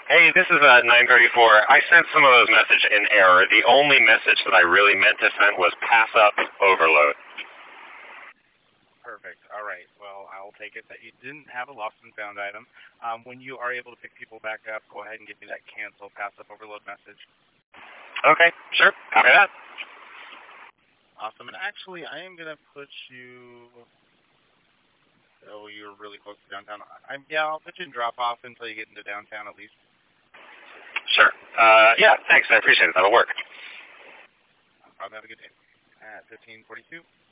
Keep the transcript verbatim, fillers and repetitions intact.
Hey, this is uh, nine thirty-four. I sent some of those messages in error. The only message that I really meant to send was pass up overload. Perfect. All right. Well, I'll take it that you didn't have a lost and found item. Um, when you are able to pick people back up, go ahead and give me that cancel pass up overload message. Okay, sure. Copy that. Awesome. And actually, I am going to put you... Oh, you're really close to downtown. I'm, yeah, I'll put you in drop-off until you get into downtown at least. Sure. Uh, yeah, thanks. I appreciate it. That'll work. I'll have a good day. At fifteen forty-two.